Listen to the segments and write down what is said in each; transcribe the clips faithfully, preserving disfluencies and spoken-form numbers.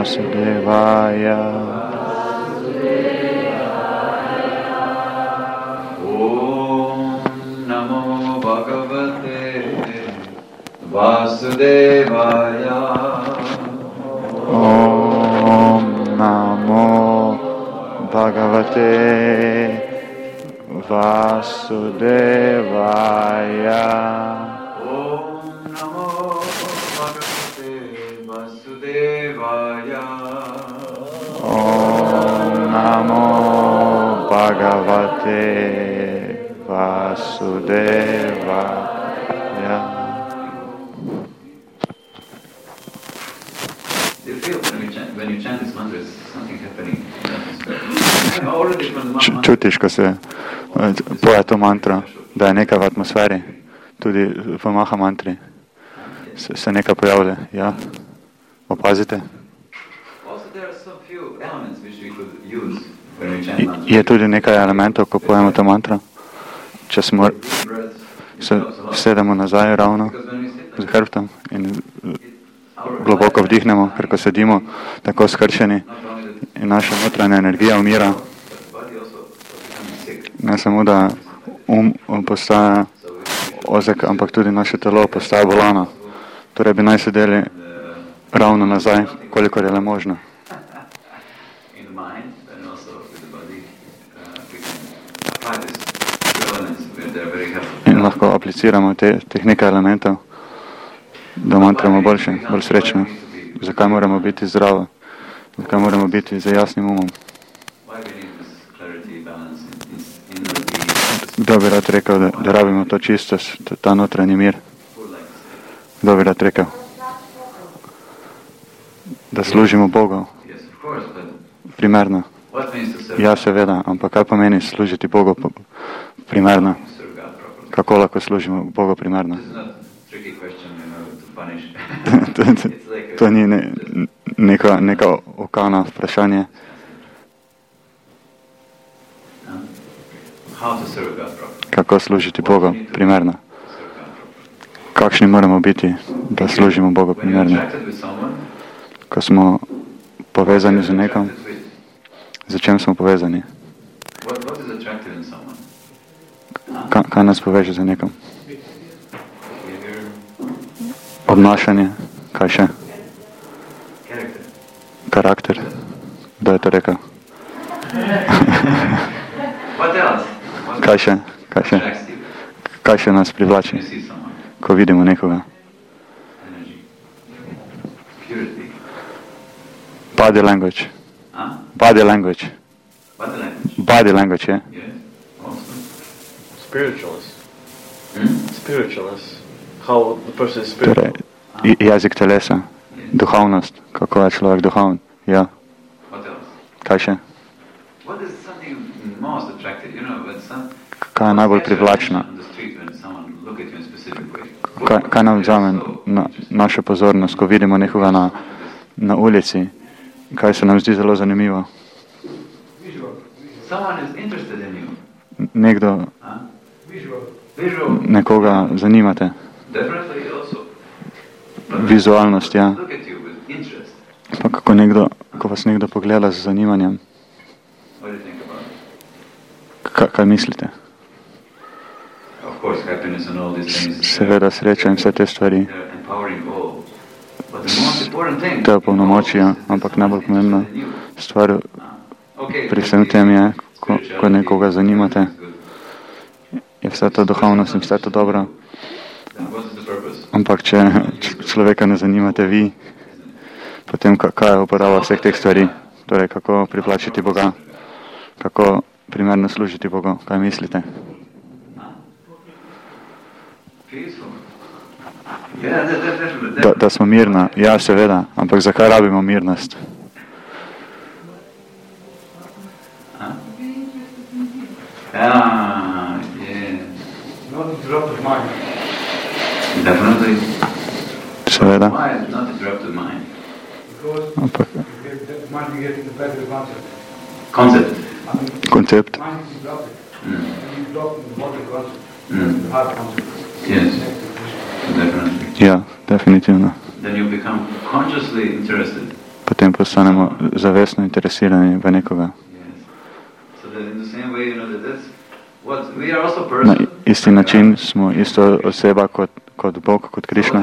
Vasudevaya. Om Namo Bhagavate Vasudevaya. Om Namo Bhagavate Vasudevaya. Om Namo Bhagavate Vasudevaya. Om Namo Bhagavate Vasudevaya. Do you feel when you chant, when you chant this mantra, is something happening? Already from the mantra. Čutiš, ko se poje to mantro, da je nekaj v atmosferi, tudi v Maha mantri se, se nekaj pojavlja. Ja, opazite? Je tudi nekaj elementov, ko pojemo to mantro. Če smo se sedemo nazaj ravno z hrbtom in globoko vdihnemo, ker ko sedimo tako skrčeni in naša notranja energija umira. Ne samo, da um postaja ozek, ampak tudi naše telo postaja bolano. Torej bi naj sedeli ravno nazaj, kolikor je le možno. In lahko apliciramo te, teh nekaj elementov, da mantramo boljše, bolj srečno. Zakaj moramo biti zdravi? Zakaj moramo biti z jasnim umom? Kdo bi rad rekel, da, da rabimo to čistost, ta notranji mir? Kdo bi rad rekel? Da služimo Bogu. Primerno. Ja, seveda, ampak kaj pomeni služiti Bogu primerno? Kako lahko služimo Bogu primerno? to, to, to ni ne, neka, neka okana vprašanje. Kako služiti Bogu primerno? Kakšni moramo biti, da služimo Bogu primerno? Ko smo povezani z nekom, za čem smo povezani? Ka, kaj nas poveže z nekom? Obnašanje, kaj še? Karakter. Kdo je to rekel? Kaj še? Kaj še? Kaj še nas privlači, ko vidimo nekoga? Body language. Body language. Body language, je? Spiritualist. Spiritualist. How the person is spiritual. Torej, jezik telesa, duhovnost, kako je človek duhoven. Ja. Kaj še? Kaj je najbolj privlačno? Kaj, kaj nam vzame na našo pozornost, ko vidimo nekoga na, na ulici? Kaj se nam zdi zelo zanimivo? Nekdo, nekoga zanimate? Vizualnost, ja. Pa kako nekdo, ko vas nekdo pogleda z zanimanjem? Kaj, kaj mislite? Seveda sreča in vse te stvari. To je polnomočje, ampak najbolj pomembna stvar pri vsem tem je, ko, ko nekoga zanimate, je vse to duhovnost in vse to dobro. Ampak če človeka ne zanimate vi, potem kaj je uporaba vseh teh stvari? Torej, kako privlačiti Boga? Kako primerno služiti Bogu? Kaj mislite? Da, da smo mirna. Ja, seveda. Ampak zakaj rabimo mirnost? Seveda. Ampak Koncept. Koncept. Yes, definitely. Ja, definitivno. Then you become consciously interested potem postanemo zavestno interesirani v nekoga. Na isti način smo isto oseba kot, kot Bog, kot Krišna.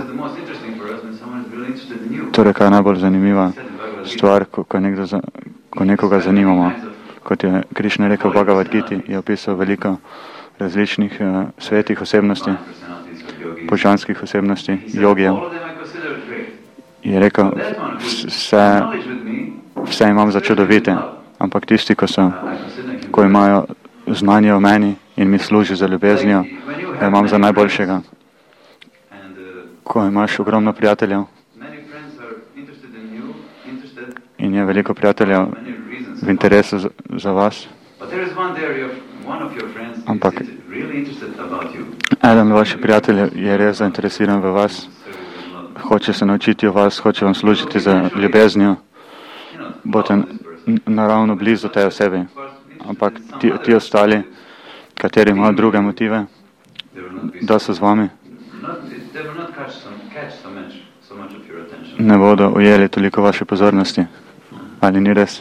Torej, kaj je najbolj zanimiva stvar, ko, ko, nekdo za, ko nekoga zanimamo. Kot je Krišna rekel v Bhagavad Giti, je opisal veliko različnih uh, svetih osebnosti, božanskih osebnosti, jogijev. Je rekel, vse, vse imam za čudovite, ampak tisti, ko, so, ko imajo znanje o meni in mi služi za ljubeznijo, da imam za najboljšega. Ko imaš ogromno prijateljev in je veliko prijateljev v interesu za, za vas, ampak eden vaših prijateljev je res zainteresiran v vas, hoče se naučiti o vas, hoče vam služiti za ljubeznijo, boste naravno blizu tej osebi. Ampak ti, ti ostali, kateri imajo druge motive, da so z vami, ne bodo ujeli toliko vaše pozornosti. Ali ni res?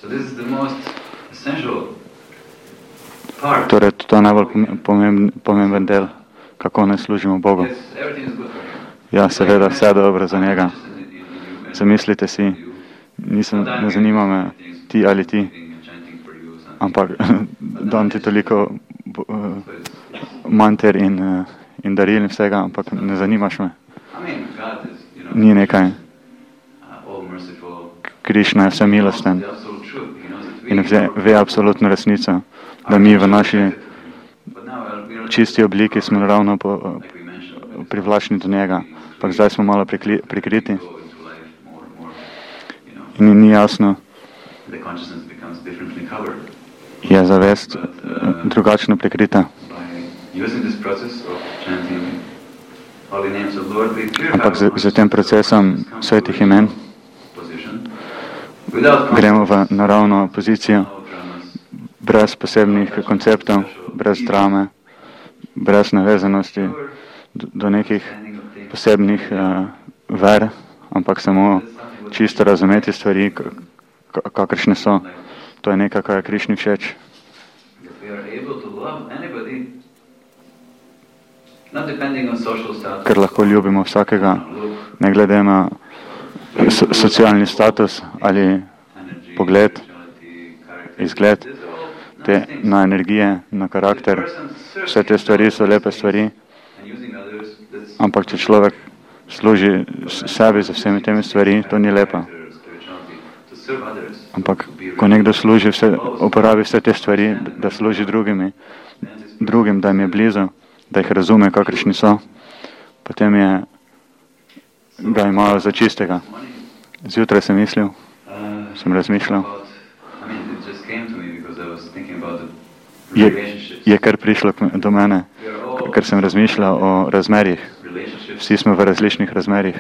Torej, to je najbolj pomemben, pomemben del, kako naj služimo Bogu. Ja, seveda, vse je dobro za njega. Zamislite si, nisem, ne zanima me ti ali ti, ampak dam ti toliko uh, manter in, uh, in daril in vsega, ampak ne zanimaš me. Ni nekaj. Krišna je vse milosten in ve, ve absolutno resnico, da mi v naši čisti obliki smo ravno po, privlačni do njega, ampak zdaj smo malo prikli, prikriti in ni jasno, je zavest drugačno prikrita. Ampak z, z tem procesom svetih imen gremo v naravno pozicijo, brez posebnih konceptov, brez drame, brez navezanosti do, do nekih posebnih uh, ver, ampak samo čisto razumeti stvari, kakršne so. To je nekaj, kar je Krišni všeč. Ker lahko ljubimo vsakega, ne glede na so, socialni status ali pogled, izgled, te, na energije, na karakter. Vse te stvari so lepe stvari, ampak če človek služi sebi za vsemi temi stvari, to ni lepo. Ampak ko nekdo služi vse, uporabi vse te stvari, da služi drugimi, drugim, da jim je blizu, da jih razume, kakršni so, potem je, ga imajo za čistega. Zjutraj sem mislil, sem razmišljal, je, je kar prišlo do mene, ker sem razmišljal o razmerjih. Vsi smo v različnih razmerjih.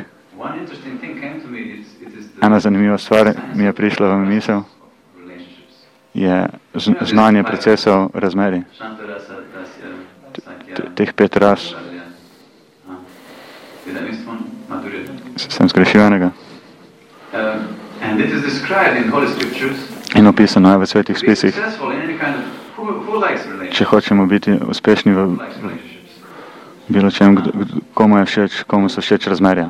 Ena zanimiva stvar mi je prišla v misel, je znanje procesov razmerij. Teh pet ras. Sem zgrešil enega. In opisano je v svetih spisih. Če hočemo biti uspešni v bilo čem, komu je všeč, komu so všeč razmerja.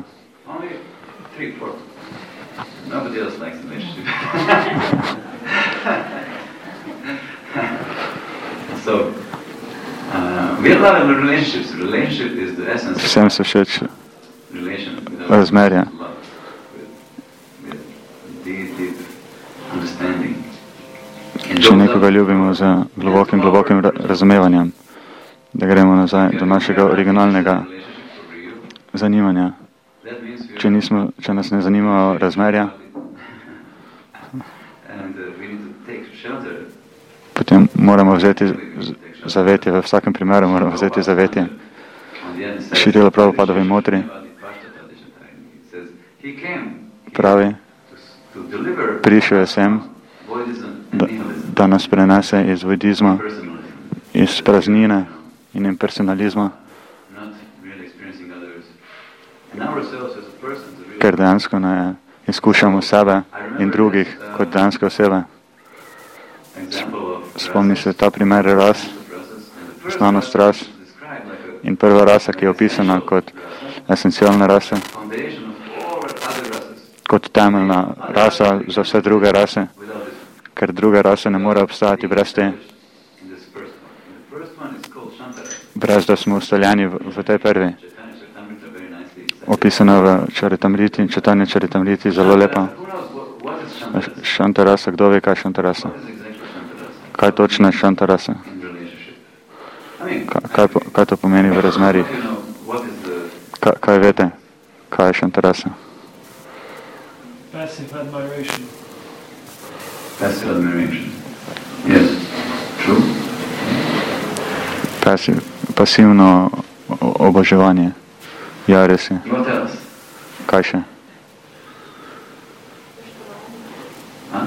Vsem so všeč razmerja. Če nekoga ljubimo z globokim, globokim razumevanjem, da gremo nazaj do našega originalnega zanimanja. Če, nismo, če nas ne zanimajo razmerja, potem moramo vzeti zavetje, v vsakem primeru moramo vzeti zavetje. Širila Prabhupadovi motri pravi, prišel je sem, da, da nas prenese iz vedizma, iz praznine in impersonalizma, ker dejansko ne izkušamo sebe in drugih kot dejanske osebe. Spomni se ta primer ras, znanost ras in prva rasa, ki je opisana kot esencialna rasa, kot temeljna rasa za vse druge rase, ker druge rase ne more obstajati brez te, brez da smo ustaljeni v, v tej prvi. Opisano v Čaritamriti, Čitanje Čaritamriti, zelo lepa. Šantarasa, kdo ve, kaj je šantarasa? Kaj točno je šantarasa? Kaj, kaj, kaj to pomeni v razmerjih? Kaj, kaj veste, kaj je šantarasa? Passive admiration. Passive admiration. Yes. True. Passive, pasivno oboževanje. Ja, res je. What else? Kaj še? Huh?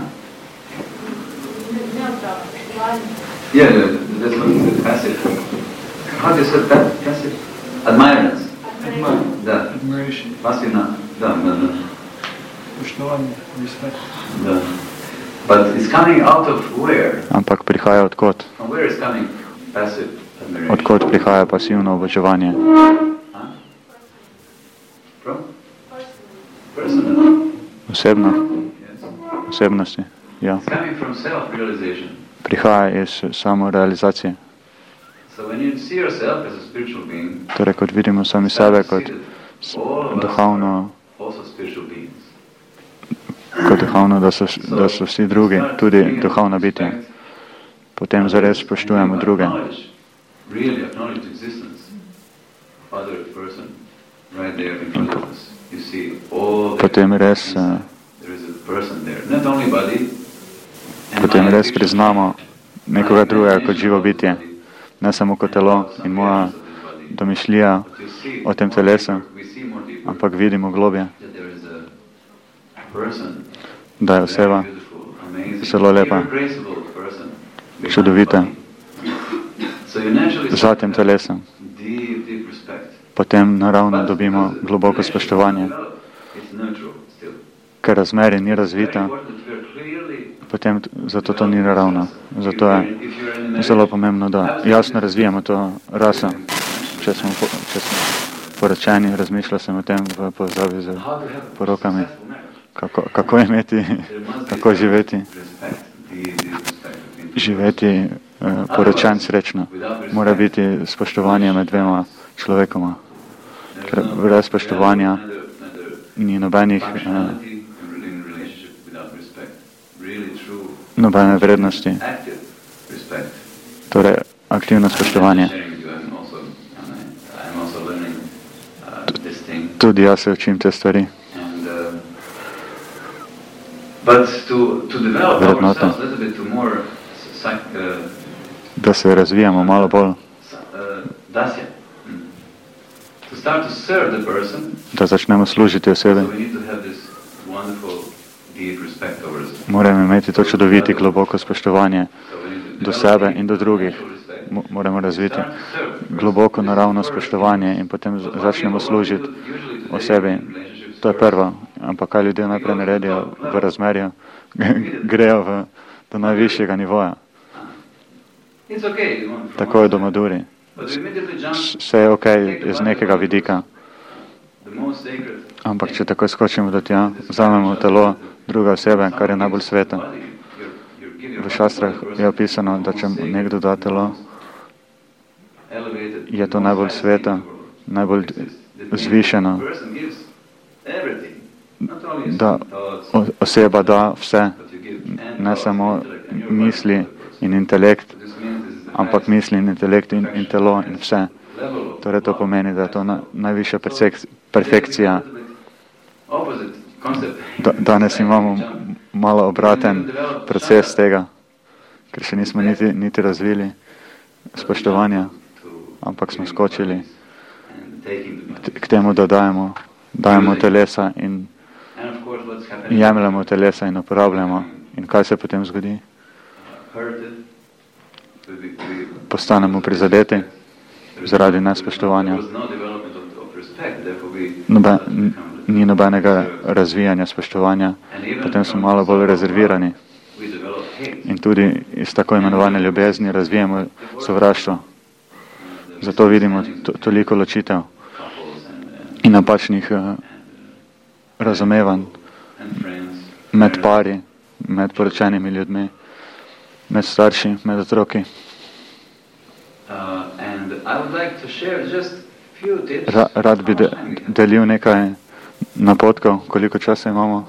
Yeah, that's what the passive. How do you say that? Passive? Admirance. Admire. Да. Admiration. Пассивно. Да, да, да. Poštovanje, respect. Да. But it's coming out of where? Ampak prihaja odkot? From where is coming passive admiration? Odkot prihaja pasivno oboževanje? Huh? From? Personal. Osebno? Yes. Osebnosti? Ja. It's coming from self-realization. Prihaja iz samorealizacije. So when you see yourself as a spiritual being, Torej, kot vidimo sami sebe kot s- duhovno, also spiritual beings. kot duhovno, da so, da so vsi drugi, tudi duhovna bitja. Potem zares spoštujemo druge. Really acknowledge the existence of other person right there in front of us. You see all Potem res, uh, there is a person there, not only body. and potem mind res picture. priznamo nekoga drugega kot živo bitje, ne samo kot telo in moja domišljija But you see o tem more telesu, deeper, we see more deeper ampak vidimo globje, that there is a person, da je very oseba beautiful, amazing, zelo lepa, irreplaceable person behind čudovita, the body. So you naturally za tem telesom. deep, deep respect. Potem naravno dobimo globoko spoštovanje, It's neutral still. ker razmerje ni razvita, potem t- zato to ni naravno. Zato je zelo pomembno, da jasno razvijamo to raso. Če smo, po, če smo poročeni, razmišljal sem o tem v povezavi z porokami, kako, kako imeti, kako živeti, živeti eh, poročen srečno. Mora biti spoštovanje med dvema človekoma, ker brez spoštovanja ni nobenih, eh, nobene vrednosti. Torej, aktivno spoštovanje. Tudi jaz se učim te stvari. Vrednote. Da se razvijamo malo bolj, da začnemo služiti osebi. Moramo imeti to čudoviti globoko spoštovanje do sebe in do drugih. Mo- Moramo razviti globoko naravno spoštovanje in potem z- začnemo služiti osebi. To je prvo. Ampak kaj ljudje najprej naredijo v razmerju? Grejo v, do najvišjega nivoja. Tako je do Maduri. S- Vse je ok iz nekega vidika. Ampak če tako skočimo do tja, vzamemo telo druge osebe, kar je najbolj sveto. V šastrah je opisano, da če nekdo da telo, je to najbolj sveto, najbolj zvišeno, da o- oseba da vse, ne samo misli in intelekt, ampak misli in intelekt in, in telo in vse. Torej to pomeni, da je to na, najvišja perfek- perfekcija. Da, danes imamo malo obraten proces tega, ker še nismo niti, niti razvili spoštovanja, ampak smo skočili k, k temu, da dajemo, dajemo telesa in jemljamo telesa in uporabljamo. In kaj se potem zgodi? Postanemo prizadeti zaradi nespoštovanja. noben, ni nobenega razvijanja, spoštovanja, potem smo malo bolj rezervirani. In tudi iz tako imenovane ljubezni razvijamo sovraštvo. Zato vidimo to, toliko ločitev in napačnih uh, razumevanj med pari, med poročenimi ljudmi, med starši, med otroki. Ra, rad bi de, delil nekaj napotkov, koliko časa imamo.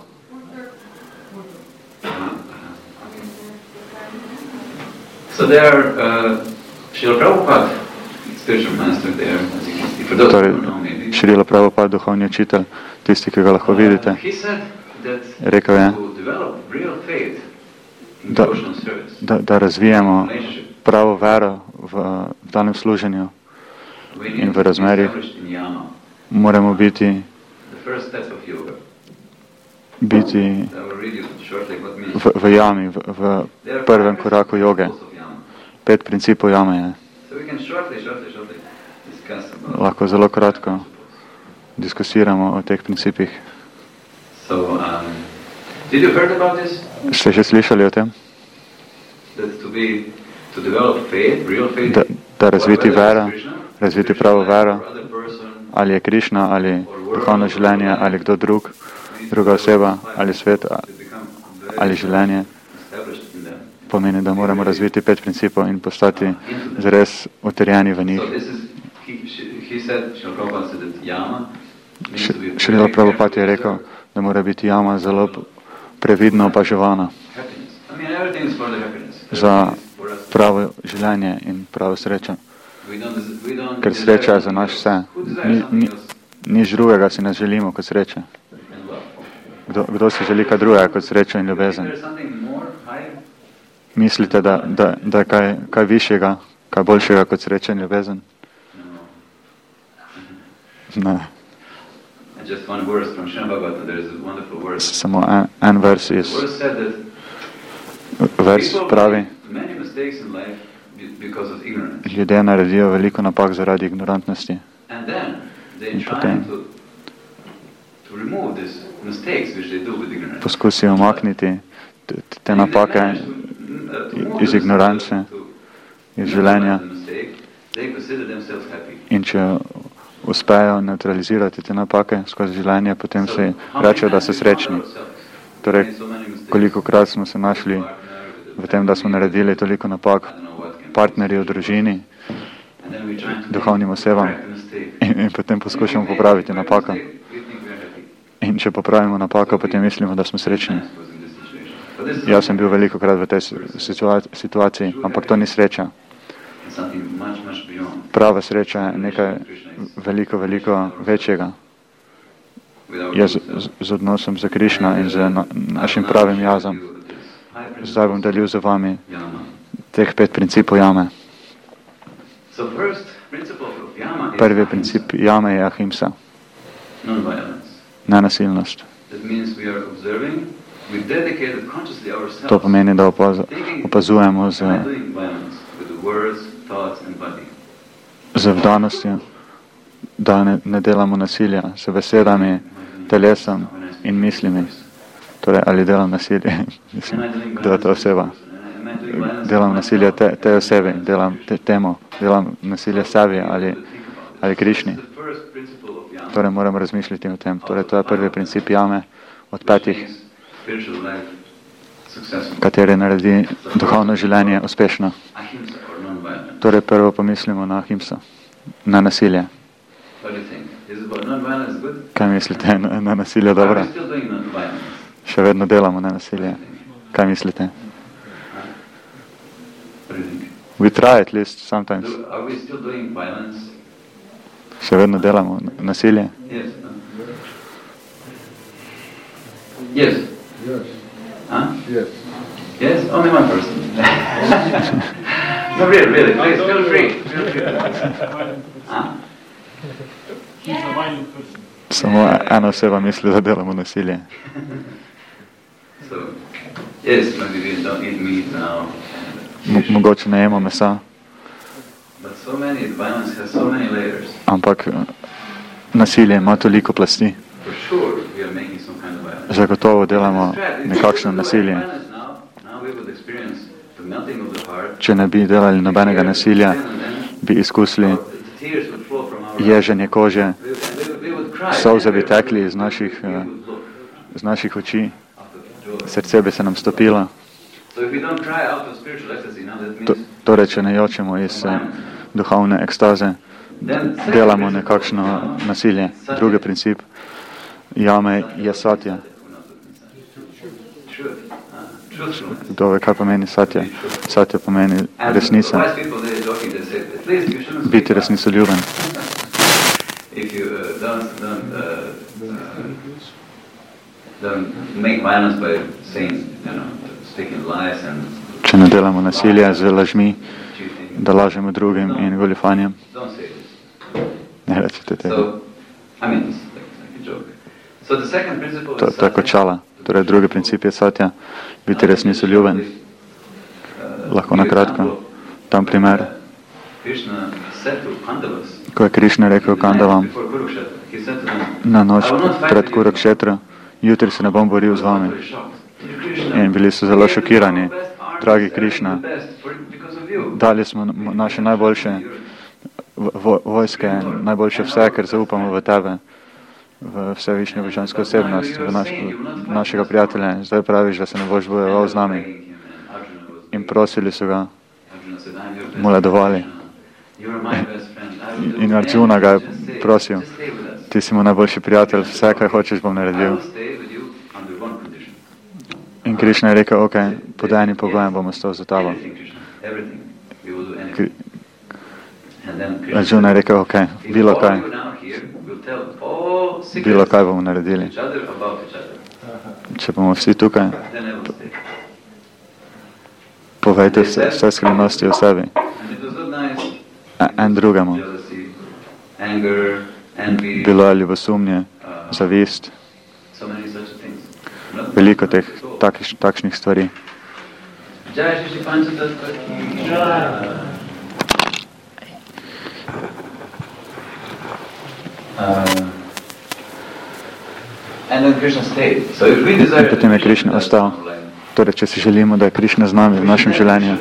So there are uh, Srila Prabhupada, spiritual master there, as you can see, for those torej, who know maybe. Srila Prabhupada, duhovni učitelj, tisti, ki ga lahko Uh, vidite, he said that rekel je, to develop real faith in da, devotional service, da, da razvijamo relationship, pravo vero v, v danem služenju we in need v to be razmerjih. established in yama, Moramo biti, the first step of yoga. biti I will read you shortly what means. v, v jami, v, v There are prvem five koraku joge. principles of yama. Pet principov jame je. So we can shortly, shortly, shortly discuss about Lahko zelo kratko diskusiramo o teh principih. So, um, did you heard about this? Ste že slišali o tem? That to be, to develop faith, real faith, Da, da razviti whether vero, it's Krishna, razviti Krishna pravo life, vero, or other person, ali je Krišna, ali duhovno življenje, ali kdo drug, druga oseba, ali svet, to become very ali življenje, established in them. pomeni, da moramo razviti pet principov in postati zares utrjeni v njih. So this is, he, she- he said, Srila Prabhupada said that yama means to be very Šrila Prabhupada je carefully rekel, observed. da mora biti jama zelo previdno opaževana Happiness. I mean, everything is for the happiness. za Everything is for us. pravo življenje in pravo srečo. We don't, we don't Ker desire sreča je za something naš else. vse. Who desires Ni, something ni, else? nič drugega si ne želimo kot sreče. And love. Kdo, kdo si želi kaj drugega kot srečo in Is ljubezen? there something more higher? Mislite, da, da, da je kaj, kaj višjega, kaj boljšega kot sreča in ljubezen? No. Ne. And just one verse from Srimad Bhagavatam, there is a wonderful verse. Samo en, en vers The iz verse said that vers people pravi, make many mistakes in life be- because of ignorance. ljudje naredijo veliko napak zaradi ignorantnosti. And then they In try potem to, to remove these mistakes which they do with ignorance. poskusijo omakniti te, te And if they napake manage to, uh, to move iz this, ignorance, uh, to iz življenja, neutralize the mistake, they consider themselves happy. in če uspejo neutralizirati te napake skozi življenje, potem So, si how many rečejo, da times so we found srečni. ourselves Torej, making so many mistakes kolikokrat smo se našli with a partner, with a v tem, da smo naredili toliko napak, I don't know what can be. partnerji v družini And then we try to duhovnim osebam, correct the mistake. in, in potem poskušamo popraviti napako. In če popravimo napako, potem mislimo, da smo srečni. Jaz sem bil veliko krat v tej situa- situaciji, ampak to ni sreča. Prava sreča je nekaj veliko, veliko večjega. Je z, z, z odnosom za Krišna in z na, našim pravim jazom. Zdaj bom delil za vami teh pet principov jame. Prvi princip jame je ahimsa, nenasilnost. To pomeni, da opaz, opazujemo z, z vdanostjo, da ne, ne delamo nasilja s besedami, telesom in mislimi. Torej, ali delam nasilje, mislim, da je to oseba. Delam nasilje te, te osebi, delam te, temu, delam nasilje sebi ali, ali Krišni. Torej, moram razmišljati o tem. Torej, to je prvi princip jame od petih, kateri naredi duhovno življenje uspešno. Torej, prvo pomislimo na ahimso, na nasilje. Kaj mislite, na, na nasilje dobro? Še vedno delamo na nasilje. Kaj mislite? We try at least sometimes. Še vedno delamo nasilje. Yes. Yes. Yes. Huh? Yes. Yes? Only one person. No, really, really. Please, feel free. Feel free. Huh? He's a violent person. Samo ena oseba misli, da delamo nasilje. So, yes, maybe we don't eat meat now. Mo- mogoče ne jemo mesa, But so many, violence has so many layers. ampak eh, nasilje ima toliko plasti. Zagotovo delamo nekakšno nasilje. Če ne bi delali nobenega nasilja, bi izkusili ježenje kože, solze bi tekli iz naših, iz naših oči, srce bi se nam stopilo. To, torej, če ne jočemo iz duhovne ekstaze, delamo nekakšno nasilje. Drugi princip jame je satya. Kdo ve, kaj pomeni satya? Satya pomeni resnica. Biti resnicoljuben. Če ne delamo nasilja z lažmi, da lažemo drugim in goljufanjem. Ne rečete tega. To, to je kot šala. Torej, drugi princip je satya, biti resnicoljuben. Lahko nakratko. Tam primer. Ko je Krišna rekel Kandavam na noč pred Kurukshetra, jutri se ne bom boril z vami. In bili so zelo šokirani. Dragi Krišna, dali smo naše najboljše vo, vojske, najboljše vse, ker zaupamo v tebe, v vse višnjo božansko osebnost, v naš, našega prijatelja. Zdaj praviš, da se ne boš bojeval z nami. In prosili so ga, mu ledovali. In Arjuna ga je prosil, ti si mu najboljši prijatelj, vse, kaj hočeš, bom naredil. In Krišna je rekel, ok, pod enim pogojem bom ostal za tabo. Arjuna je rekel, ok, bilo kaj. Bilo kaj bomo naredili. Če bomo vsi tukaj, povejte vse, vse skrivnosti o sebi. En drugemu. Bilo je ljubosumje, zavist, veliko teh takš, takšnih stvari. In potem je Krišna ostal. Torej, če si želimo, da je Krišna z nami v našem življenju,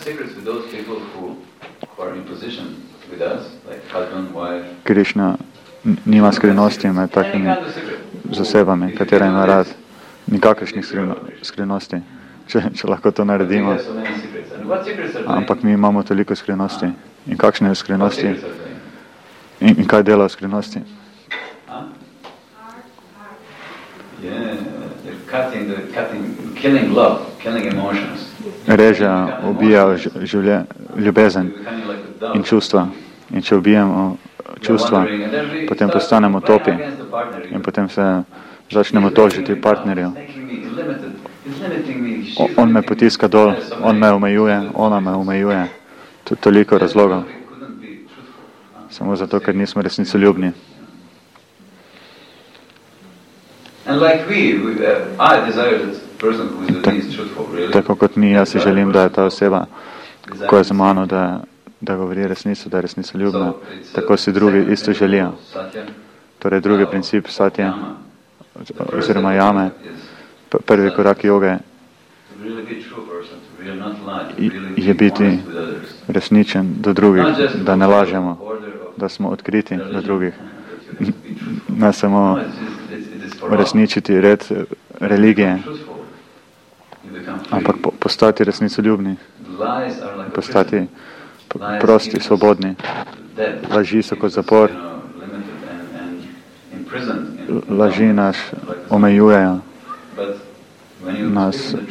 Krišna nima skrivnosti med takimi z osebami, katere ima rad. Nikakršnih skrivnosti, če, če lahko to naredimo. Ampak mi imamo toliko skrivnosti. In kakšne skrivnosti? In, in kaj dela v skrivnosti? Reže, ubija življe, ljubezen in čustva. In če ubijamo čustva, potem postanemo topi in potem se začnemo tožiti partnerju. O, on me potiska dol, on me omejuje, ona me omejuje. To, toliko razlogov. Samo zato, ker nismo resnicoljubni. Tako kot mi, jaz si želim, da je ta oseba, ko je za mano, da, da govori resnico, da je resnicoljubna. Tako si drugi isto želijo. Torej, drugi princip satya, oziroma jame, prvi korak joge je biti resničen do drugih, da ne lažemo, da smo odkriti do drugih. Ne samo uresničiti red religije, ampak postati resnicoljubni, postati prosti, svobodni. Laži so kot zapor. Laži nas omejujejo, nas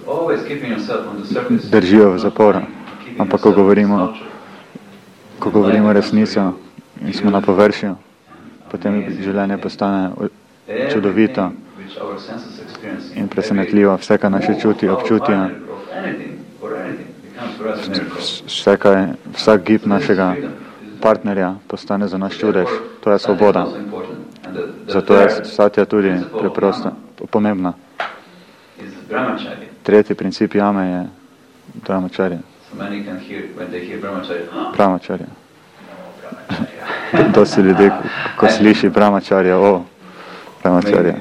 držijo v zaporu. Ampak ko govorimo, ko govorimo resnico in smo na površju, potem življenje postane čudovito in presenetljivo. Vse, kar naše čuti, občutijo, vse, kaj, vsak gib našega partnerja postane za nas čudež. To je svoboda. Zato je satya tudi preprosta, pomembna. Tretji princip jame je brahmacharya. Brahmacharya. dosti ljudi, ko sliši brahmacharya, o, brahmacharya.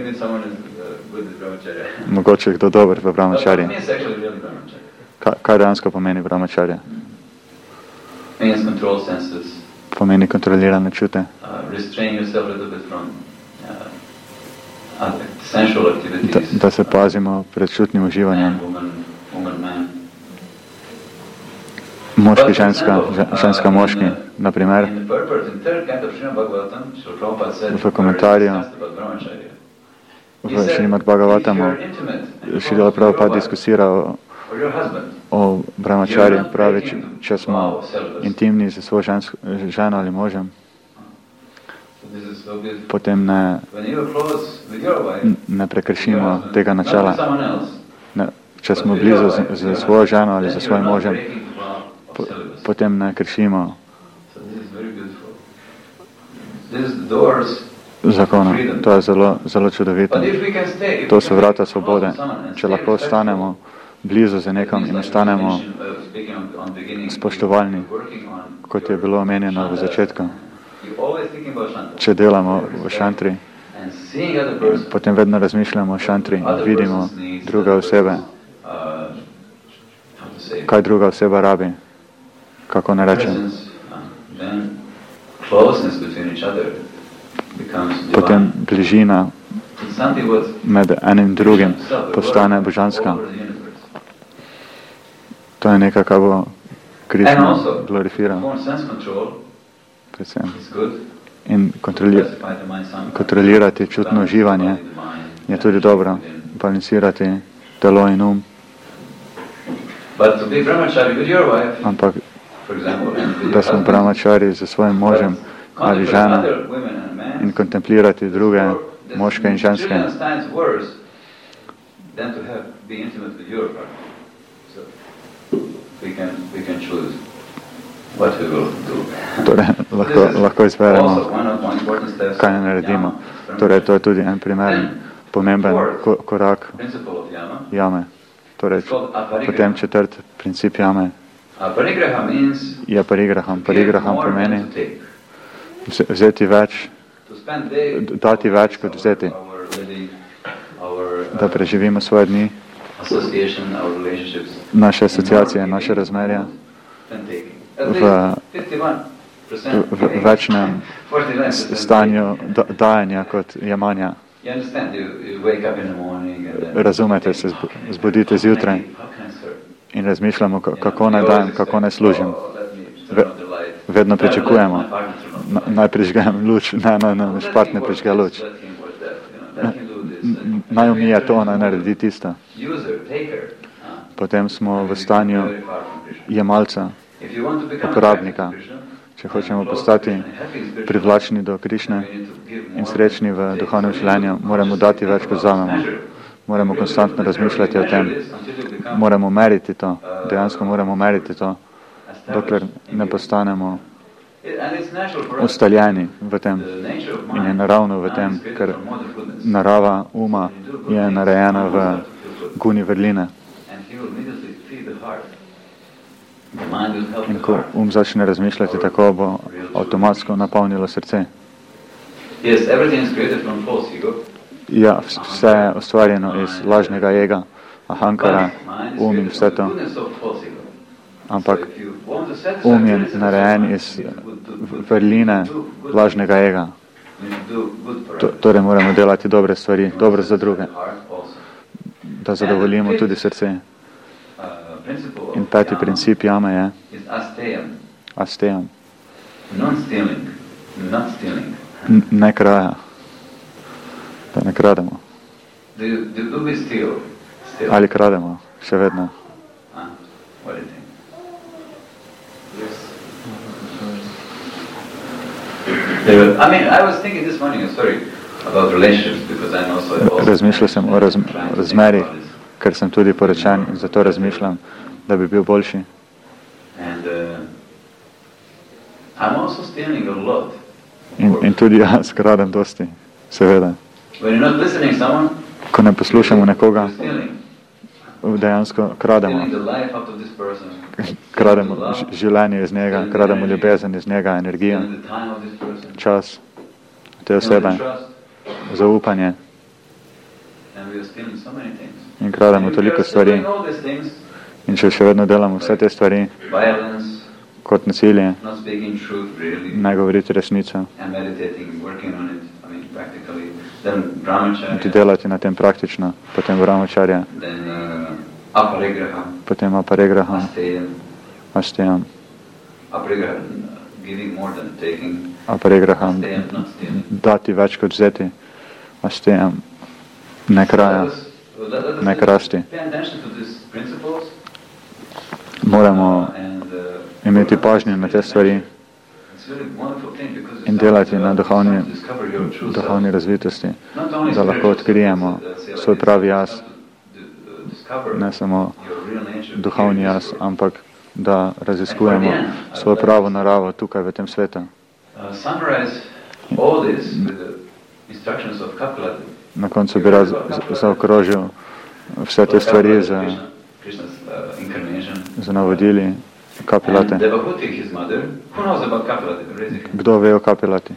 Mogoče je kdo dober v brahmacharya. Kaj dejansko pomeni brahmacharya? Pomeni kontrolirane čute. Da, da se pazimo pred čutnim uživanjem. Moški, ženska, ženska, moški, na primer. V komentarju v Šrimad Bhagavatamu Šrila Prabhupada diskusira o, o brahmacharju, pravi, če, če smo intimni za svojo žensko, ženo ali možem, potem ne, ne prekršimo tega načela. Ne, če smo blizu z, z svojo ženo ali za svojim možem, po, potem ne kršimo zakona. To je zelo, zelo čudovito. To so vrata svobode. Če lahko ostanemo blizu za nekom in ostanemo spoštovalni, kot je bilo omenjeno v začetku. Če delamo v šantri, potem vedno razmišljamo o šantri in vidimo druge osebe, kaj druga oseba rabi, kako ne rečem. Potem bližina med enim drugim postane božanska. To je nekaj, kar bo Krishna glorifiral. Predvsem. In kontroli, kontrolirati čutno uživanje je tudi dobro. Balansirati telo in um. Ampak, da smo brahmachari za svojim možem ali ženo in kontemplirati druge moške in ženske, torej, lahko, lahko izberemo, kaj ne naredimo. Torej, to je tudi en primer, pomemben korak jame. Torej, potem četrt princip jame je parigraham. Parigraham pomeni vzeti več, dati več kot vzeti, da preživimo svoje dni, naše asociacije, naše razmerja v, v večnem stanju dajanja kot jemanja. Razumete, se zbudite zjutraj in razmišljamo, kako naj dajem, kako naj služim. Vedno pričakujemo, naj prižgem luč, ne, ne, ne, špart ne prižge luč. Naj umije to, naj naredi tisto. Potem smo v stanju jemalca, uporabnika. Če hočemo postati privlačni do Krišne in srečni v duhovnem življenju, moramo dati več, kot vzamemo. Moramo konstantno razmišljati o tem. Moramo meriti to, dejansko moramo meriti to, dokler ne postanemo ustaljeni v tem. In je naravno v tem, ker narava uma je narejena v guni vrline. In ko um začne razmišljati, tako bo avtomatsko napolnilo srce. Ja, vse je ustvarjeno iz lažnega ega, ahankara, um in vse to. Ampak um je narejen iz vrline lažnega ega. Torej moramo delati dobre stvari, dobro za druge, da zadovoljimo tudi srce. In peti princip jame je asteyam. Ne kraja. Da ne krademo. Ali krademo, še vedno. Razmišljal sem o razmerih, ker sem tudi poročen in zato razmišljam, da bi bil boljši. In, in tudi jaz kradem dosti, seveda. Ko ne poslušamo nekoga, dejansko krademo. Krademo življenje iz njega, krademo ljubezen iz njega, energijo, čas te osebe, zaupanje. In krademo toliko stvari. In če še vedno delamo vse te stvari, kot nasilje, ne govoriti resnico, in ti delati na tem praktično, potem brahmačarja, potem aparegraha, asteyam, aparegraha, dati več kot vzeti, asteyam, ne kraja, ne krasti. Moramo imeti pažnje na te stvari in delati na duhovni, duhovni razvitosti, da lahko odkrijemo svoj pravi jaz, ne samo duhovni jaz, ampak da raziskujemo svojo pravo naravo tukaj v tem svetu. Na koncu bi raz zaokrožil vse te stvari za, za navodili Kapilate. Kdo ve o Kapilati?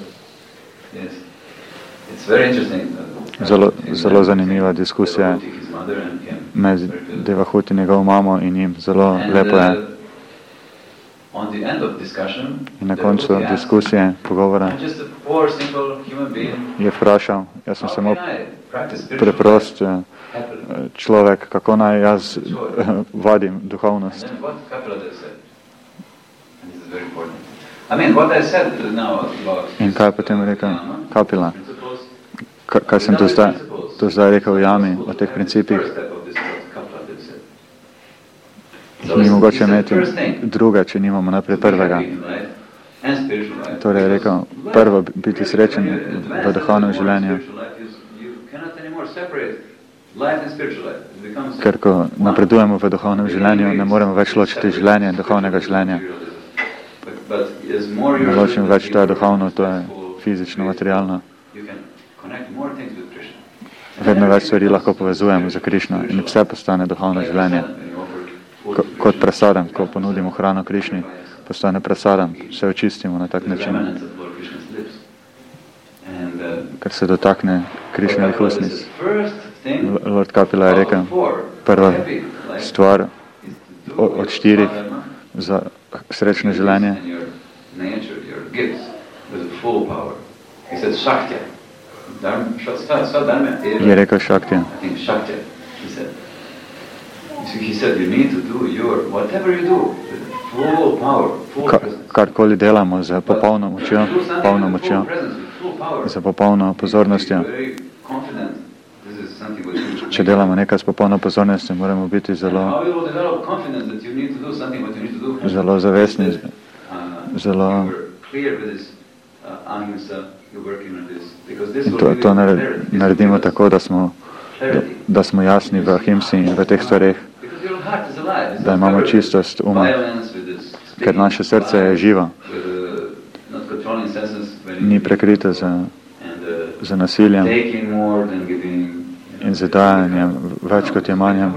Zelo, zelo zanimiva diskusija med Devahuti, njegovo mamo in njim. Zelo lepo je. In na koncu diskusije, pogovora, je vprašal, jaz sem samo preprost človek, kako naj jaz vadim duhovnost. In kaj je potem rekel Kapila? Kaj sem to zdaj, to zdaj rekel v jami o teh principih? Ni mogoče imeti druga, če nimamo naprej prvega. Torej je rekel, prvo biti srečen v duhovnem življenju. Ker ko napredujemo v duhovnem življenju, ne moremo več ločiti življenja in duhovnega življenja. Ne ločimo več, to je duhovno, to je fizično, materialno. Vedno več stvari lahko povezujemo za Krišno in vse postane duhovno življenje. Ko, kot prasadam, ko ponudimo hrano Krišni, postane prasadam, se očistimo na tak način. Ker se dotakne Krišnovih usnic. Lord Kapila je rekel, prva stvar od štirih za srečno življenje je rekel Šaktija. Karkoli delamo za popolno močjo, polno močjo, za popolno pozornostjo. Če delamo nekaj s popolno pozornostjo, moramo biti zelo, zelo zavestni, zelo in to, to naredimo tako, da smo, da, da smo jasni v ahimsi in v teh stvareh, da imamo čistost uma, ker naše srce je živo, ni prekrito za, za nasiljem in zadajanjem, več kot jemanjem.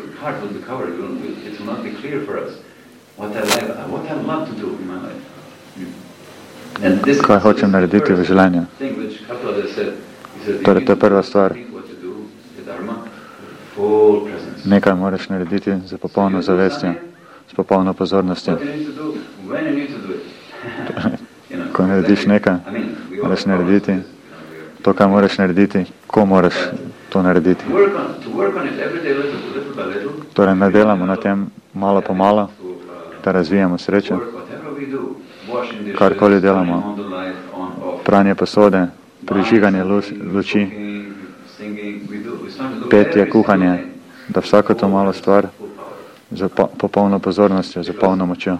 Kaj hočem narediti v življenju? Torej, to je prva stvar. Nekaj moraš narediti za popolno zavestjo, s popolno pozornostjo. Ko narediš nekaj, moraš narediti to, kaj moraš narediti, ko moraš to narediti. Torej, ne delamo na tem malo po malo, da razvijamo srečo. Karkoli delamo, pranje posode, prižiganje luči, petje, kuhanje, da vsako to malo stvar za popolno pozornostjo, za polno močjo.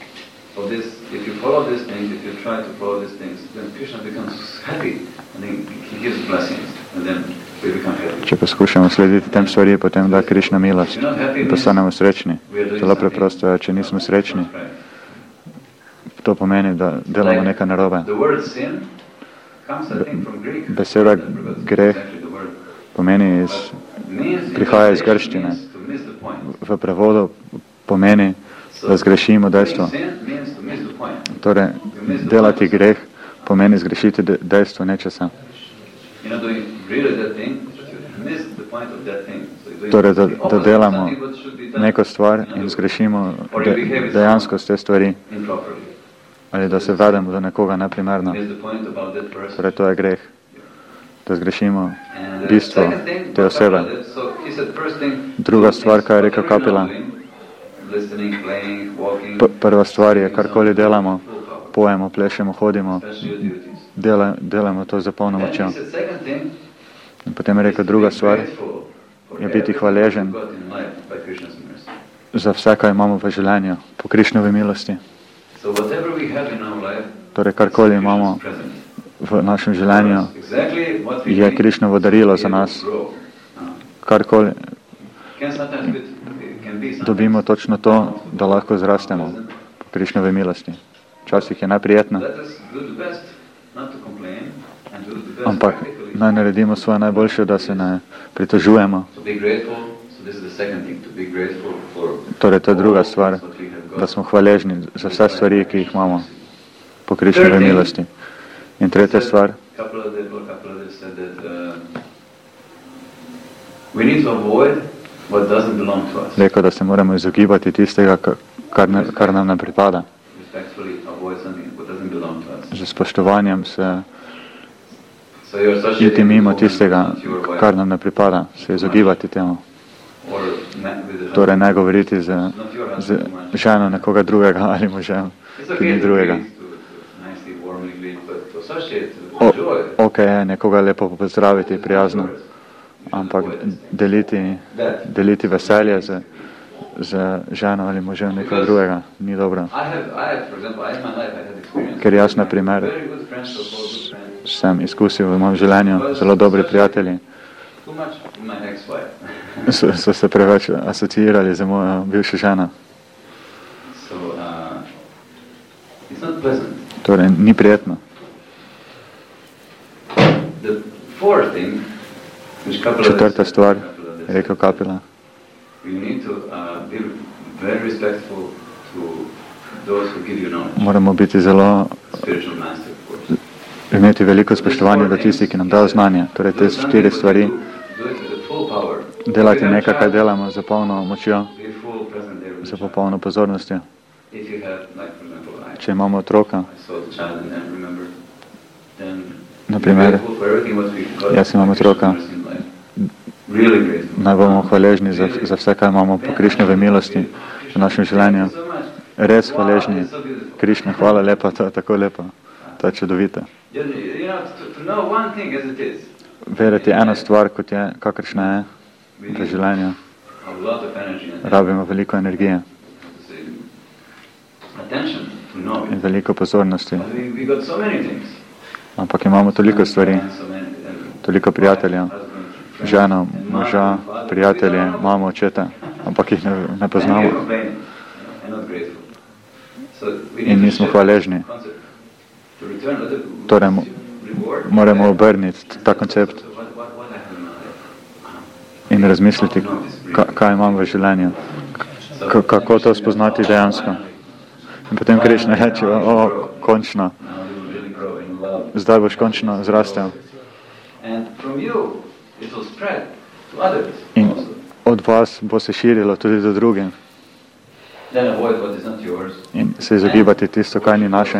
Če poskušamo slediti tem stvari, potem da Krišna milost in postanemo srečni. Zelo preprosto je, če nismo srečni, to pomeni, da delamo nekaj narobe. Beseda greh pomeni iz, prihaja iz grščine v prevodu pomeni, da zgrešimo dejstvo. Torej, delati greh pomeni zgrešiti dejstvo nečesa. Torej, da, da delamo neko stvar in zgrešimo de, dejanskost te stvari. Ali da se vedemo do nekoga neprimerno. Torej, to je greh. Da zgrešimo bistvo te osebe. Druga stvar, kaj je rekel Kapila. P- prva stvar je, karkoli delamo, pojemo, plešemo, hodimo, dela, delamo to za polno močjo. In potem je rekel, druga stvar je biti hvaležen za vse, kaj imamo v življenju, po Krišnovi milosti. Torej, karkoli imamo v našem življenju, je Krišnovo darilo za nas. Karkoli dobimo točno to, da lahko zrastemo po Krišnovi milosti. Včasih je neprijetno, ampak naj naredimo svoje najboljše, da se ne pritožujemo. Torej, to je druga stvar, da smo hvaležni za vse stvari, ki jih imamo po Krišnovi milosti. In tretja stvar, rekel, da se moramo izogibati tistega, kar, ne, kar nam ne pripada. Z spoštovanjem se iti mimo tistega, kar nam ne pripada, se izogibati temu. Torej, ne govoriti z, z ženo nekoga drugega ali možem, ki ni drugega. O, ok, nekoga lepo pozdraviti, prijazno, ampak deliti, deliti veselje z, z ženo ali možem nekoga drugega ni dobro. Ker jaz, na primer, sem izkusil v mojem življenju zelo dobri prijatelji, so, so se preveč asociirali za mojo bivšo ženo. Torej, ni prijetno. Četrta stvar, je rekel Kapila. Moramo biti zelo, imeti veliko spoštovanja do tistih, ki nam dajo znanje. Torej, te štiri stvari, delati nekaj, kaj delamo za polno močjo, za popolno pozornostjo. Če imamo otroka, na primer, jaz imam otroka, naj bomo hvaležni za, za vse, kaj imamo po Krišnovi milosti v našem življenju. Res hvaležni. Krišna, hvala lepa, to je tako lepo, to je čudovito. Verjeti eno stvar, kot je, kakršna je v življenju. Rabimo veliko energije in veliko pozornosti. Ampak imamo toliko stvari, toliko prijateljev, ženo, moža, prijatelje, mamo, očeta, ampak jih ne, ne poznamo. In nismo hvaležni. Torej, moramo obrniti ta koncept in razmisliti, kaj imam v življenju, kako to spoznati dejansko. In potem Krišna reče, o, končno, zdaj boš končno zrastel. In od vas bo se širilo tudi do drugim. In se izogibati tisto, kaj ni naše.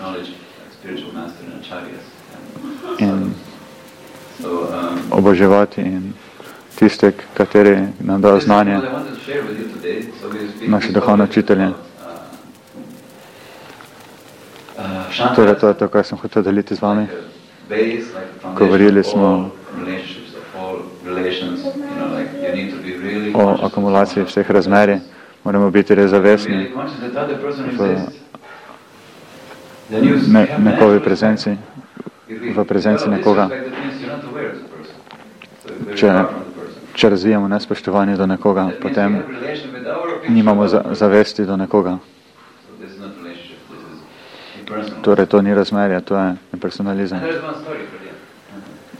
In oboževati in tiste, kateri nam dajo znanje, naši duhovni učitelji. Torej, to je to, kar sem hotel deliti z vami. Govorili smo o akumulaciji vseh razmerij. Moramo biti res zavestni v ne, nekovi prezenci, v prezenci nekoga. Če, če razvijamo nespoštovanje do nekoga, potem nimamo za, zavesti do nekoga. Torej, to ni razmerje, to je personalizem.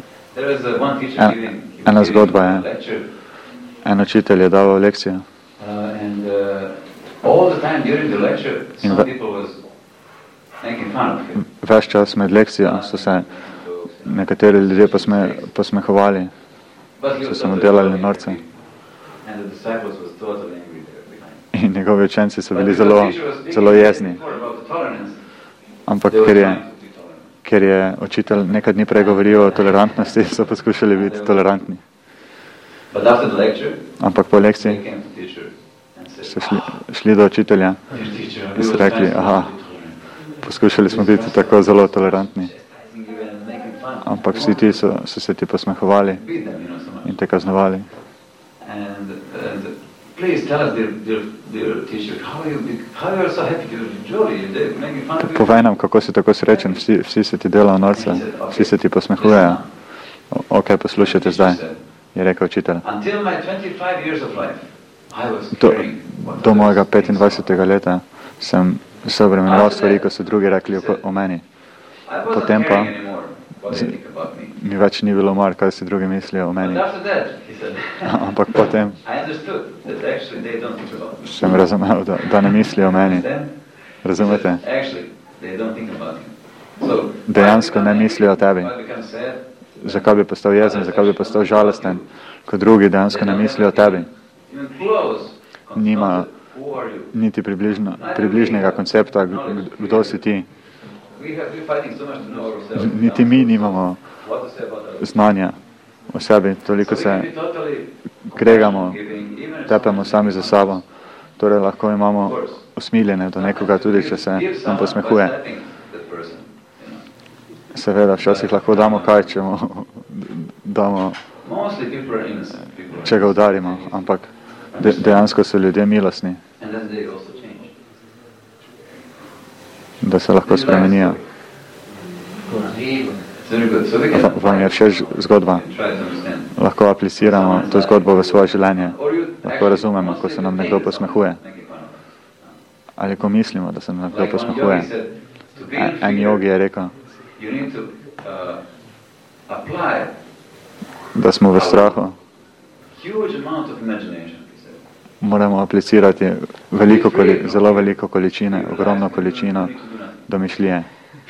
En, ena zgodba je, en učitelj je dal lekcijo All the time during the lecture, some people was making fun of him. Ves čas med lekcijo so se nekateri ljudje posme, posmehovali, so se mu delali norce. And the disciples was totally angry there behind. In njegovi učenci so bili zelo, zelo jezni. Ampak ker je, ker je učitelj nekaj dni prej govoril o tolerantnosti, so poskušali biti tolerantni. But after the lecture, ampak po lekciji they came to teacher and said, so šli, šli do učitelja "Dear teacher, we in so were rekli, trying to aha, be tolerant. poskušali smo biti tako zelo tolerantni, Chastising you and making fun of you. ampak vsi ti so, so se ti posmehovali Beat them, you know, so much. in te kaznovali. And, and please tell us, dear, dear, dear teacher, how you be, how you are so happy, you're jolly, they're making fun of you. Povej nam, kako si tako srečen, vsi, vsi se ti delajo norce, vsi se ti posmehujejo. O- Ok, poslušajte zdaj, je rekel učitelj. Until my twenty-five years of life, I was Do, caring what do others mojega think. petindvajsetega leta sem se obremenoval stvari, ko so drugi rekli o, o meni. I wasn't Potem pa caring anymore what they think about me. mi več ni bilo mar, kaj si drugi mislijo o But meni. after that, he said, Ampak potem I understood that actually they don't think about me. sem razumel, da, da ne mislijo o meni. Understand? He Razumete? said, actually, they don't think about you. So, Dejansko why ne become mislijo o angry? tebi. Why become sad? Zakaj bi postal jezen, zakaj bi postal žalosten, ko drugi dejansko ne mislijo o tebi. Even close Nima consulted, who are you? niti približno, približnega koncepta, k- kdo si ti. We have been fighting so much to know ourselves. Niti mi nimamo What to say about others. znanja o sebi, toliko So we se can be totally kregamo, giving, even if tepemo sami za sabo. Torej lahko imamo Of course. usmiljene do nekoga, tudi če se Give nam someone by posmehuje. slapping that person, you know. Seveda, včasih lahko damo kaj, če mu damo, Mostly people are innocent. People are če ga udarimo, ampak de, dejansko so ljudje milostni, And then they also change. da se lahko spremenijo. It's very good. So we can, Va- Vam je všeč zgodba? can try to understand. Lahko apliciramo to zgodbo v svoje življenje. Or you Lahko actually razumemo, ko mostly se nam think nekdo that posmehuje. someone is making fun of us. Ali ko mislimo, da se nam nekdo Like one posmehuje. yogi said, to be En, in en fear, jogi je rekel, you need to uh, apply da smo v strahu, huge amount of imagination, he said. moramo aplicirati veliko, koli, zelo veliko količine, ogromno količino domišljije.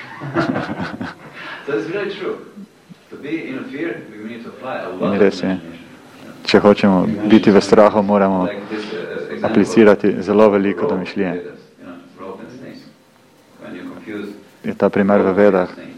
So it's really true. To be in fear, we need to apply a lot In of res je. imagination. Če hočemo biti v strahu, moramo Like this uh, example aplicirati of zelo veliko rope, domišljije. you know, rope and snake. When you confuse Je ta primer v rope and Vedah, snake,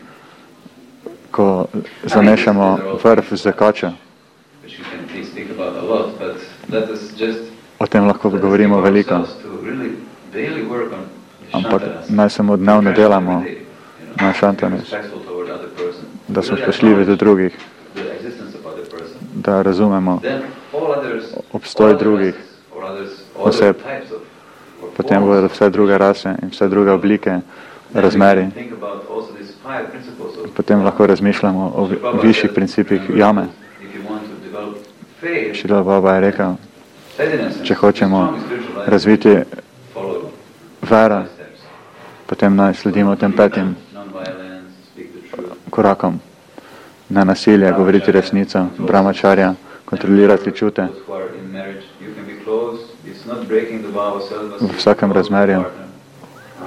ko zamešamo vrv z kačo. which you can please think about a lot, but let us just O tem lahko let us govorimo give veliko, ourselves to really daily work on ampak shantanas. naj samo dnevno delamo Every day, you know, na šantanes, respectful toward other person. da smo Really spoštljivi do acknowledge drugih, the existence of other person. da razumemo Then all others, obstoj all other drugih races or others, oseb, other types of, or potem forms. bodo vse druge rase in vse druge oblike, Then we razmeri. can think about also these five principles of- Potem lahko razmišljamo o vi- višjih principih jame. If you want to develop faith, Šrila Baba je rekel, steadiness, and če hočemo strong spiritual life, razviti follow vero, five steps. potem naj sledimo tem petim Non-violence, speak the truth, korakom. Na nasilje, govoriti resnico, brahmacharya, kontrolirati čute. those who are in marriage, you can be close, it's not breaking the vow of celibacy, V vsakem close to the razmerju. partner. Ah.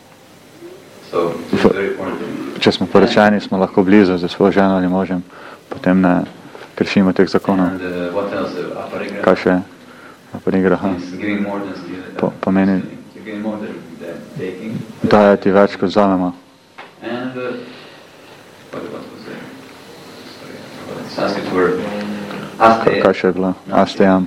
So, this is very important thing. Če smo poročeni, smo lahko blizu za svojo ženo ali možem, potem ne kršimo teh zakonov. And uh, what else? Uh, aparigraha. Kaj še? Aparigraha. Means giving more than stealing. Po- pomeni- You're giving more than, than taking. Dajati več, kot vzamemo. And uh, what, what was it? Sorry, I forgot. Sanskrit word. Asteya. Kaj še je bilo? Astejam.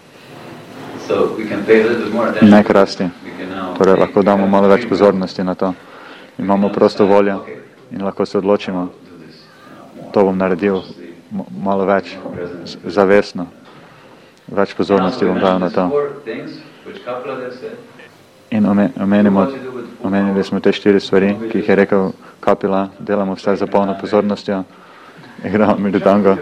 So we can pay a little bit more attention. Ne krasti. We can now Torej take, lahko damo uh, malo več free pozornosti na to. Imamo prosto voljo in lahko se odločimo, will do this, you know, to bom naredil m- malo več, z- zavestno. Več pozornosti bom dal na to. Four things which Kapila said. In ome- omenimo, omenili smo te štiri stvari, ki jih je rekel Kapila, delamo vse za polno pozornostjo, igramo miridango,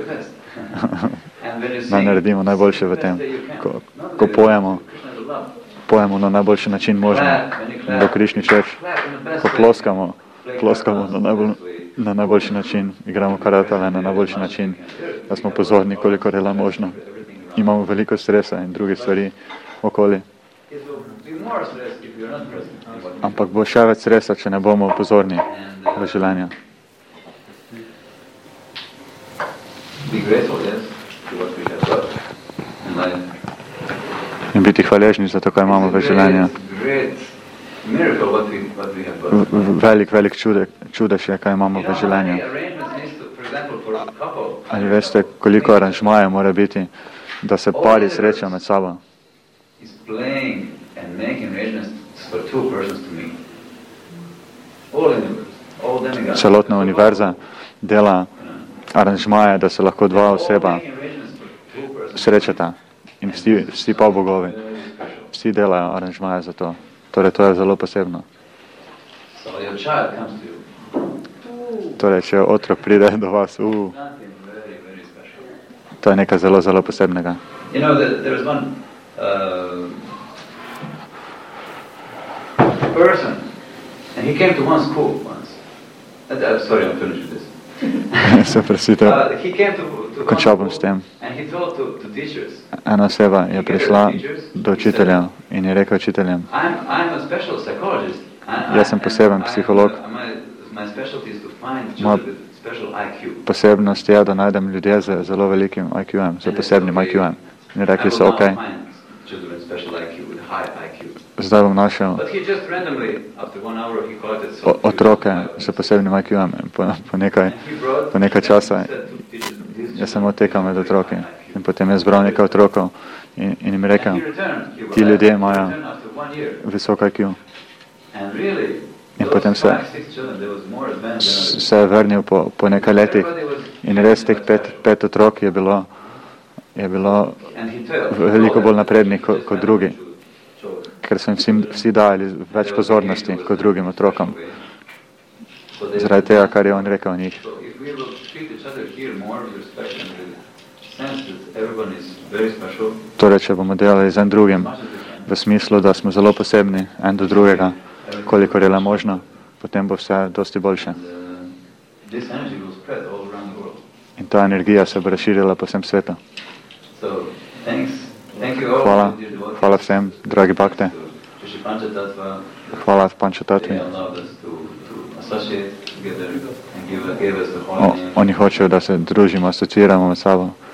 naj naredimo najboljše v tem. Ko, ko pojemo, pojemo na najboljši način možno, do Krišni češ, ko ploskamo, ploskamo na, najbolj, na najboljši način, igramo karatale na najboljši način, da smo pozorni, koliko je le možno. Imamo veliko stresa in druge stvari okoli. more stress if you're not present in what we do. Ampak bo še več stresa, če ne bomo pozorni And uh, v življenju. be grateful, yes, to what we have got in life. In biti hvaležni za to, kaj imamo v življenju. Great miracle what we what we have got. V- v- Velik, velik čude, čudež je, kaj imamo You v know how življenju. many arrangements needs to, for example, for a couple. Ali veste, koliko aranžmajev mora biti, da se pari srečajo med sabo? He's playing and making arrangements for two persons to meet. All universe, all demigods. Celotna univerza dela aranžmaje, da se lahko dva oseba Making arrangements for two persons. srečata. In vsi, vsi pa bogovi. Very special. Vsi delajo aranžmaje za to. Torej, to je zelo posebno. So your child comes to you. Torej, če otrok pride do vas, uh, Nothing very, very special. to je nekaj zelo, zelo posebnega. You know, that there was one uh, person, and he came to one school once. Uh, uh, sorry, I'm finished with this. Se prosite, Uh, he came to, to one končal bom s school, tem. and he told to, to teachers, Ena oseba je prišla do učiteljev in je rekel učiteljem, I'm, I'm a special psychologist. I, Jaz sem poseben I- psiholog. I- My, my specialty is to find Moja children with special I Q. posebnost je, da najdem ljudje z zelo velikim I Q-em, z posebnim I Q-em. In rekli so, ok, I will now find children with special I Q, with high I Q. zdaj bom našel But he just randomly, after one hour, he collected o- so otroke z posebnim I Q-em. In Po, po, nekaj, And he brought po nekaj časa and said to teachers, these jaz sem children odtekal med have otroki. high I Q. In potem je zbral nekaj otrokov in, in jim rekel, And he returned. He was ti like- ljudje he imajo returned after one year. visok I Q. And really, In those potem se- five, six children, there was more advanced than others. Se je vrnil po, po nekaj letih Everybody was in res teh pet, pet otrok je bilo, je bilo And he told- veliko told bolj them, naprednih "This kot, is kot my drugi, children." ker so jim vsi, vsi dali več pozornosti kot drugim otrokom. So they- Zaradi tega, kar je on rekel o njih. So if we will treat each other here more with respect and with sense that everyone is very special, Torej, če bomo delali z en drugim as much as we can, v smislu, da smo zelo posebni en do drugega, kolikor je le možno, potem bo vse dosti boljše. and, uh, this energy will spread all around the world. In ta energija se bo razširila po vsem svetu. So thanks, thank you all. Hvala, dear devotees, hvala vsem, dragi bakte. to Shri Panchatattva. Hvala Pančatatvi. They allowed us to, to associate together and give, gave us the O, holy name. oni hočejo, da se družimo, asociiramo med sabo